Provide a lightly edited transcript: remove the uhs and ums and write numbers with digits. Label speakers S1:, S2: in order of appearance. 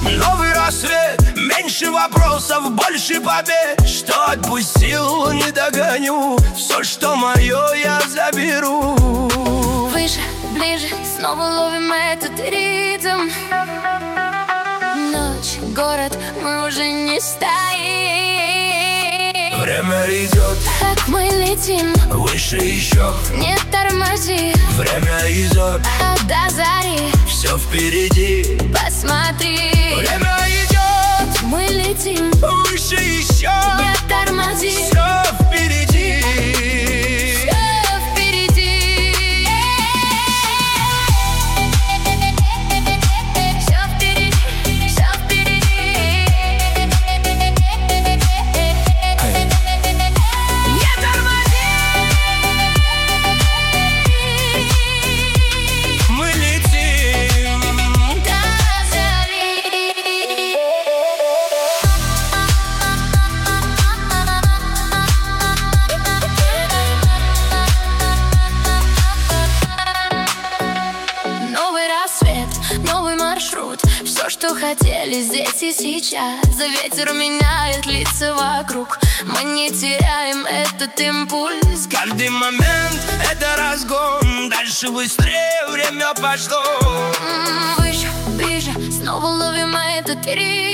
S1: Новый рассвет, меньше вопросов, больше побед. Что отпустил, не догоню. Все, что мое, я заберу.
S2: Выше, ближе, снова ловим этот ритм. Ночь, город, мы уже не стоим.
S1: Время идет,
S2: как мы летим,
S1: выше еще.
S2: не тормози,
S1: Время идет,
S2: а до зари
S1: все впереди.
S2: посмотри.
S1: Время идет,
S2: Мы летим,
S1: выше еще.
S2: не тормози,
S1: Все впереди.
S2: всё впереди. Всё впереди, всё впереди. Не тормози.
S1: Мы летим.
S2: До зари. Новый рассвет, новый маршрут. Все, что хотели здесь и сейчас. За ветер меняет лица вокруг. Мы не теряем этот импульс.
S1: Каждый момент — это разгон. Дальше быстрее время пошло.
S2: Выше, ближе, снова ловим этот ритм.